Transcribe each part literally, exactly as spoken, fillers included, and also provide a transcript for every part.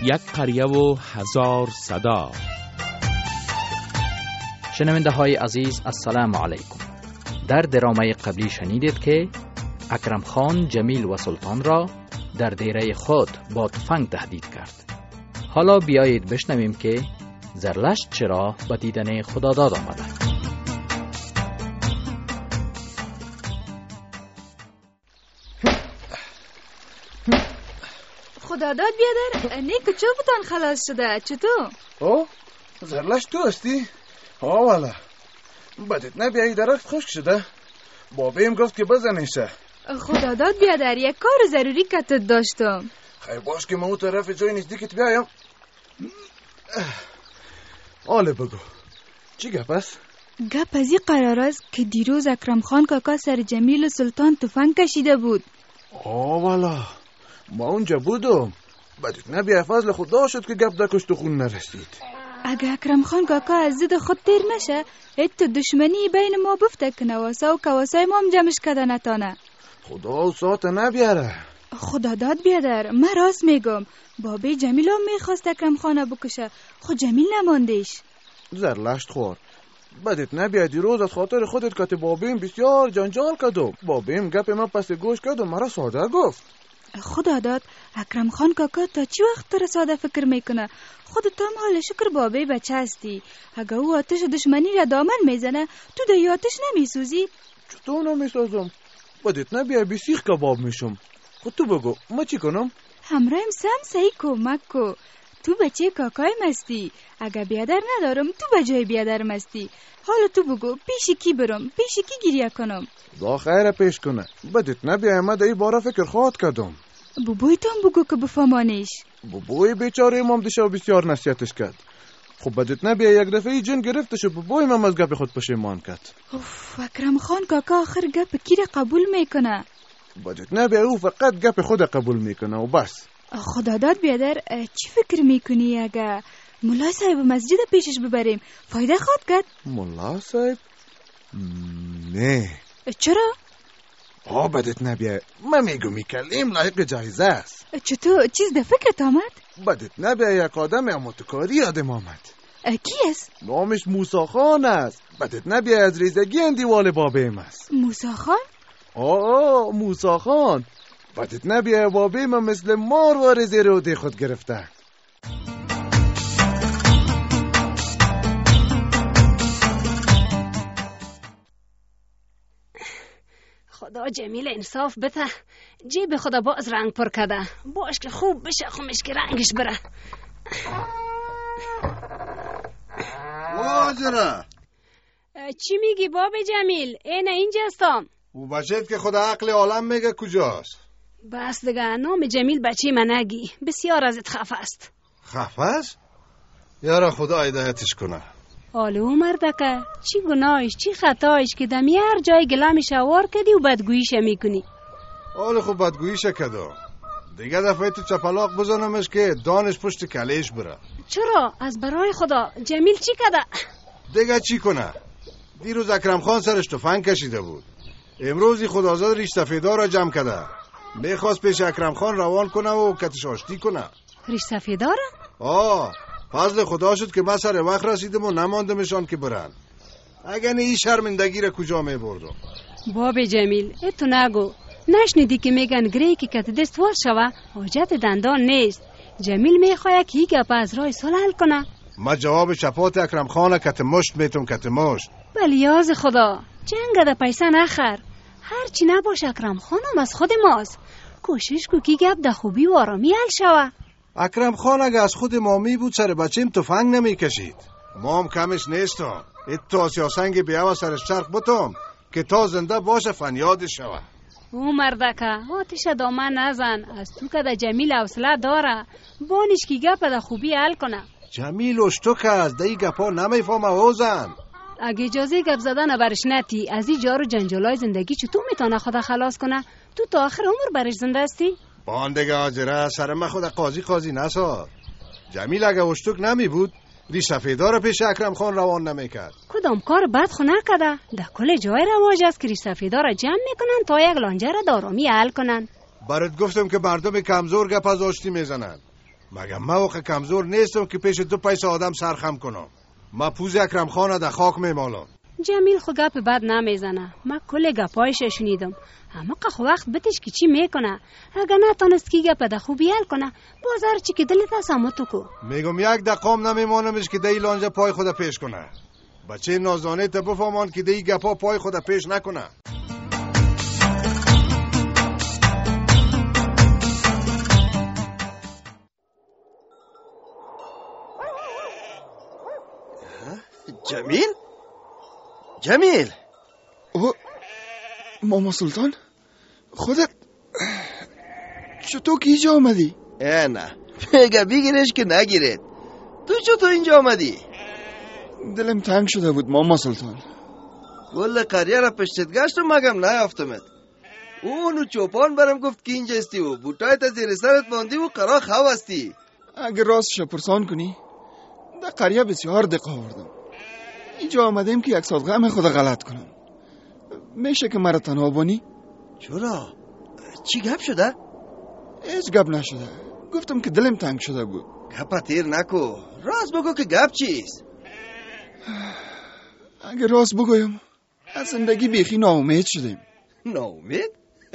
یک قریه و هزار صدا. شنونده های عزیز السلام علیکم. در درامه قبلی شنیدید که اکرم خان جمیل و سلطان را در دیره خود با تفنگ تهدید کرد. حالا بیایید بشنویم که زرلشت چرا به دیدن خداداد آمده. خداداد بیادر، نیکو چوبتان خلاص شده، چطور؟ او زرلشت تو هستی؟ ها والا بدت نبیایی درخت خشک شده. بابیم گفت که بزنیشه. خداداد بیادر، یک کار ضروری کتت داشتم. خیلی باش که ما اون طرف جای نزدیکت بیایم. آله بگو چی گپ است؟ گپ از این قرار است که دیروز اکرم خان کاکا سر جمیل و سلطان تفنگ کشیده بود. آه والا ما اونجا بودم. بدت نبیایی فضل خدا شد که گپ در کشت خون نرسید. اگه اکرم خان کاکا از زد خود تیر نشه، ایت دشمنی بین ما بفته که نواسا و کواسای ما هم جمعش کده نتانه. خدا و ساعت نبیاره. خداداد بیادر، من راست میگم. بابی جمیل هم میخواست اکرم خانه بکشه، خود جمیل نماندیش. زرلشت خور بدت نبیای دیروز از خاطر خودت که بابیم بسیار جنجال کدو. بابیم گپ من پس گوش کد و مرا ساده گفت. خداداد، اکرم خان کاکا تا چی وقت تر ساده فکر میکنه؟ خودت هم حال شکر بابی بچه هستی. اگه او آتش دشمنی را دامن میزنه، تو در آتش نمیسوزی؟ چطور نمیسازم؟ بدت نبیای بسیخ کباب میشم. خود تو بگو ما چی کنم؟ همراهم سم سعی کمک کو. تو بچه کاکایم هستی. اگه بیادر ندارم تو بجای بیادرم هستی. حالا تو بگو پیش کی برم؟ پیش کی گریه کنم؟ دا خیره پیش کنه. بدت نبیای ما در این باره فکر خواهد کدم. بابایتان بگو که بفهمانش. بابای بیچاره امام دیشب بسیار نصیحتش کرد. خب بدت نبیای یک دفعه جن گرفتش و بابای من از گپ خود پشیمان کرد. اوف، اکرم خان کاکا آخر گپ کی را قبول میکنه؟ بدت نبیای او فقط گپ خود قبول میکنه و بس. خداداد بیادر، چی فکر میکنی اگه ملا صاحب مسجد پیشش ببریم فایده خواهد کرد؟ ملا صاحب؟ نه. چرا؟ آه بدت نبیای من میگم میکلیم لایق جایزه است. چطور؟ چیز ده فکرت آمد؟ بدت نبیای یک آدم اموتکاری یادم آمد. کی است؟ نامش موسی خان است. بدت نبیای از ریزگی اندیوال بابیم است. موسی خان؟ آه موسی خان. بدت نبیای بابیم مثل مار واره زیر عهده خود گرفته. خدا جمیل انصاف بده. جیب خدا باز رنگ پر کده. باش که خوب بشه خمش که رنگش بره. واجره چی میگی باب جمیل؟ اینه اینجا هستم. او بچهت که خدا عقل عالم میگه کجاست؟ بس دیگه نام جمیل بچه من نگی. بسیار ازت خفه است. خفه است؟ یارا خدا هدایتش کنه. آله او مردکه چی گناهش چی خطایش که دمی هر جای گلمی شوار کدی و بدگوییش میکنی؟ آله خب بدگوییش کدو. دیگه دفعه تو چپلاق بزنمش که دانش پشت کلیش بره. چرا؟ از برای خدا جمیل چی کده؟ دیگه چی کنه؟ دیروز اکرم خان سرش تفنگ کشیده بود. امروزی خدازاد ریش سفیدار را جمع کده. میخواست پیش اکرم خان روان کنه و کتش آشتی کنه. ریش سفیداره؟ آه فضل خدا شد که من سر وقت رسیدم و نماندمشان که برن. اگه نه این شرمندگی را کجا می بردم؟ باب جمیل اتو نگو. نشنیدی که میگن گری که کت دست وار شوه حاجت دندان نیست. جمیل میخواه که یک گپ از راه صلح حل کنه. ما جواب چپات اکرم خانه کت مشت میتون کت مشت. بلیاز خدا جنگ ده پیسه نخر. هر چی نباش اکرم خانم از خود ماست. کوشش کو کی گپ ده خوبی و آرامی حل شوه. اکرم خان اگه از خود ما می بود سر بچیم تفنگ نمی کشید. ما هم کمش نیستم. اتو سیاسنگ بیاو سرش چرخ بتم که تا زنده باشه فنیادش شوه. او مردکه آتش دامن نزن. از تو که ده جمیل حوصله داره بانش کی گپ ده خوبی حل کنه. جمیل اشتو که از ده گپا نمیفهمه اوزن. اگه اجازه گپ زدن برش نتی از این جارو جنجالای زندگی چطور میتونه خدا خلاص کنه؟ تو تا آخر عمر برش زنده استی؟ باندگه آجره سر من خود قاضی قاضی نساد. جمیل اگه اشتوک نمی بود ری سفیدار پیش اکرم خان روان نمی کرد. کدام کار بد خو نکده. در کل جای رواج است که ری سفیدار جمع میکنن تا یک لانجه را دارامی حل کنن. برات گفتم که مردم کمزور گپ از آشتی میزنن. مگه من وقت کمزور نیستم که پیش دو پیسه آدم سرخم کنم. ما پوز اکرم خان در خاک میمالم. جمیل خو گپ بد نمیزنه. من کل گپایش شنیدم. اما که وقت بتش که چی میکنه؟ اگه نتونست که گپ ده خوبی حل کنه، بازار چی که دلت اسامتو کو. میگم یک دقام نمیمانمش که دی لانجا پای خود پیش کنه. بچه نازانه تا بفهمان که دی گپا پای خود پیش نکنه. جمیل؟ جمیل او ماما سلطان خودت چطور که اینجا آمدی؟ اه نه میگه بگیرش که نگیرید. تو چطور اینجا آمدی؟ دلم تنگ شده بود ماما سلطان. کل قریه را پشتت گشتم مگم نیافتمت. اونو چوپان برم گفت که اینجا استی و بوتای تا زیر سرت ماندی و قرا خواه استی. اگه راستش پرسان کنی در قریه بسیار دق آوردم. اینجا آمدیم که یک سال غم خود غلط کنم. میشه که مرا تنها بانی؟ چرا؟ چی گپ شده؟ هیچ گپ نشده. گفتم که دلم تنگ شده بود. گپ تیر نکو. راست بگو که گپ چیست؟ اگه راست بگویم از زندگی بیخی ناامید شدیم. ناامید؟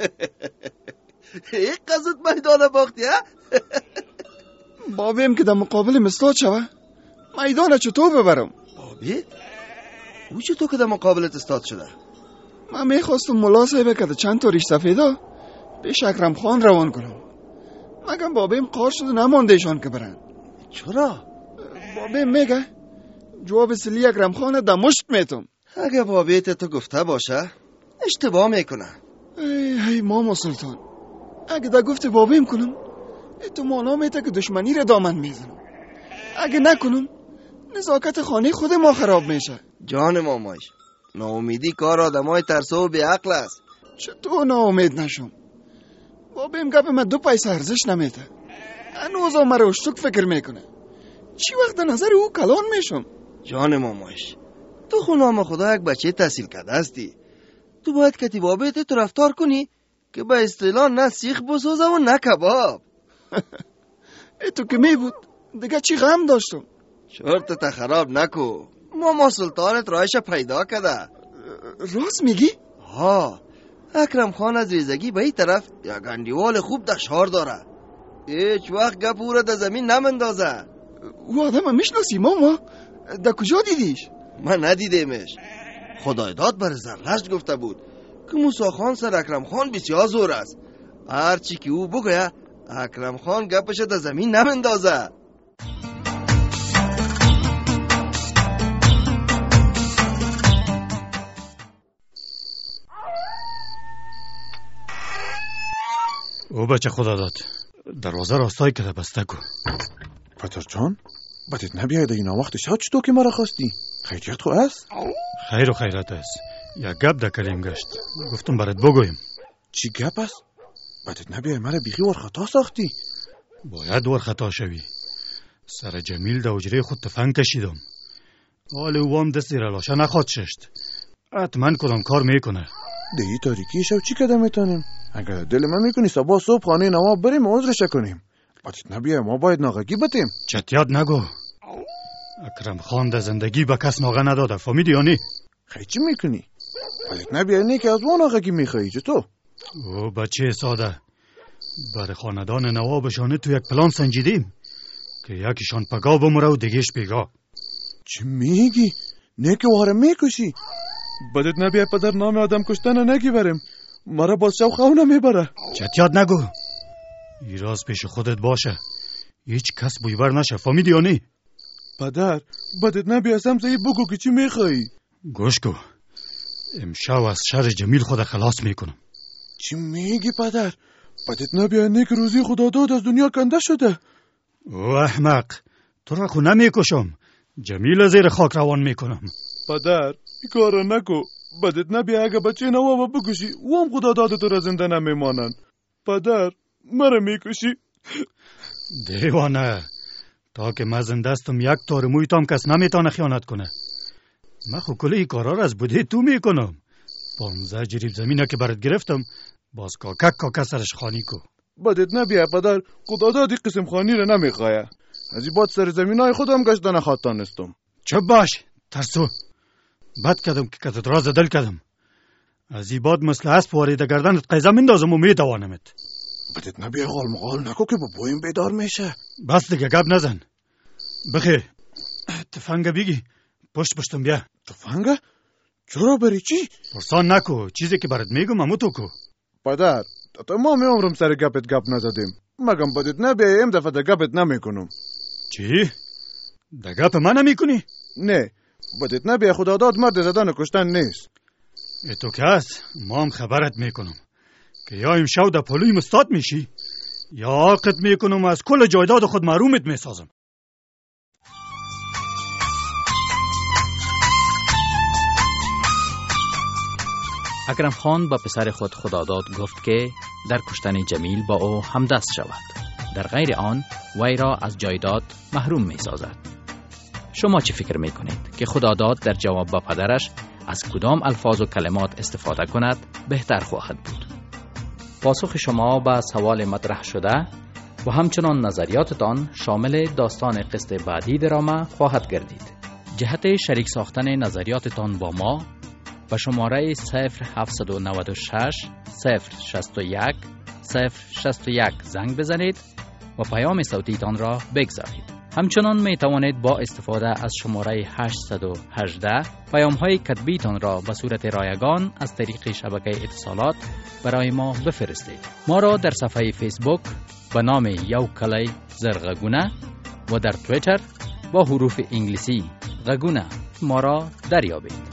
یک قصد میدان باختی ها؟ بابیم که در مقابل مستاد شوه میدان چطور ببرم؟ بابی؟ او چطور که در مقابلت استاد شده؟ من میخواستم ملا صاحبه که چند تا ریش سفیدا پیش اکرم خان روان کنم. مگم بابیم قار شده نماندهشان که برن. چرا؟ بابیم میگه جواب سلی اکرم خان در مشت میتم. اگه بابیت تو گفته باشه اشتباه میکنه. ای ای ماما سلطان، اگه در گفت بابیم کنم تو مانا میته که دشمنی را دامن میزنم. اگه نکنم نزاکت خانه خود ما خراب میشه. جان مامایش، ناامیدی کار آدمای ترسو و بیعقل است. چطور ناامید نشم؟ بابیم گپ من دو پیسه ارزش نمیته. هنوز مرا اشتک فکر میکنه. چی وقت نظر او کلان میشم؟ جان مامایش، تو خونام خدا یک بچه تحصیل کرده هستی. تو باید کتی بابیت تو رفتار کنی که به اصطلاح نه سیخ بسازه و نه کباب. ای تو که می بود دیگه چی غم داشتم؟ شرط تا خراب نکو. ماما سلطانت رایش پیدا کرده. راست میگی؟ ها، اکرم خان از ریزگی به این طرف یا گندیوال خوب در شهر داره. هیچ وقت گپ او را در زمین نمندازه. او آدم میشناسی ماما؟ در کجا دیدیش؟ من ندیدمش. خدای داد بر زرلشت گفته بود که موسی خان سر اکرم خان بسیار زور است. هر چی که او بگویه اکرم خان گپش در زمین نمندازه. او بچه خدا داد دروازه راستایی که بسته کو. پتر جان بدت نبیاید این وقت شب چطور که مرا خواستی؟ خیریت خو است؟ خیر و خیرت است. یک گپ در کلیم گشت گفتم برات بگویم. چی گپ است؟ بدت نبیاید مرا بیخی ور خطا ساختی. باید ور خطا شوی. سر جمیل در حجره خود تفنگ کشیدم. حال اوام دست زیر لاشه نخواد ششت. حتما کدام کار میکنه. دیگه تاریکی شب چی کده میتونیم؟ اگر دل من میکنی صبح صبح خانه نواب بریم و عذرش کنیم. بدت نبیاید ما باید ناغگی بتیم. چتیاد نگو. اکرم خان در زندگی به کس ناغه نداده. فهمیدی یا نی؟ خیلی چی میکنی؟ بدت نبیاید نی که از اون ناغگی میخوایی چطور؟ او بچه ساده بر خاندان نوابشانه تو یک پلان سنجیدیم که یکیشان پگاه بمره و دیگهش بیگاه. چی میگی؟ نه که واره میکشی؟ بدت نبیاید پدر نام آدم کشتن نگی بریم. مرا باز شو خواه نمیبره. چتیاد نگو. ای راز پیش خودت باشه. هیچ کس بویبر نشه. فهمیدی یا نی؟ پدر بدت نبیاید سمزه بگو که چی میخوایی. گوش کو. امشب از شر جمیل خود خلاص میکنم. چی میگی پدر؟ بدت نبیاید نه که روزی خدا داد از دنیا کنده شده. او احمق، تو را خو نمیکشم. جمیل زیر خاک روان میکنم. پدر این کارا نکو. بدت نبیاید اگه بچه نواب بکشی او هم خدا داد تو را زنده نمیمانند. پدر مرا میکشی. دیوانه، تا که من زنده استم یک تار مویتام کس نمیتونه خیانت کنه. من خو کل ای کارا را از بوده تو میکنم. پانزه جریب زمینه که برات گرفتم باز کاکک کاکا سرش خانی کو. بدت نبیه پدر، خداداد این قسم خانی رو نمیخواه. از این باد سر زمین های خودم گشت نخواد تانستم. چپ باش ترسو، بد کردم که کتت راز دل کردم. از این باد مثل اسب وارید گردنت قیزه مندازم و میتوانمت. بدت نبیه غال مغال نکو که با بویم بیدار میشه. بس دیگه گپ نزن. بخی تفنگ بگی پشت پشتم بیا. تفنگ؟ چرا بری چی؟ پرسان نکو، چیزی که برات میگم همو تو کو. پدر تمام عمرم سر گپت گپ نزدیم. مگم بدت نبیه این دفعه ده گپت نمیکنم. چی؟ ده گپ من نمیکنی؟ نه، بدت نبیه خدا داد مرد زدن و کشتن نیست. ای تو که هست ما هم خبرت میکنم که یا امشب در پلوی مستاد میشی یا عاقت میکنم و از کل جایداد خود محرومت میسازم. اکرم خان با پسر خود خداداد گفت که در کشتن جمیل با او همدست شود، در غیر آن وی را از جایداد محروم می سازد. شما چه فکر می کنید که خداداد در جواب با پدرش از کدام الفاظ و کلمات استفاده کند بهتر خواهد بود؟ پاسخ شما به سوال مطرح شده و همچنان نظریاتتان شامل داستان قسط بعدی دراما خواهد گردید. جهت شریک ساختن نظریاتتان با ما و شماره صفر هفت نه شش صفر شش یک صفر شش یک زنگ بزنید و پیام صوتیتان را بگذارید. همچنان می توانید با استفاده از شماره هشت یک هشت پیام های کتبیتان را به صورت رایگان از طریق شبکه اتصالات برای ما بفرستید. ما را در صفحه فیسبوک به نام یو کلی زرغگونه و در تویتر با حروف انگلیسی غگونه ما را دریابید.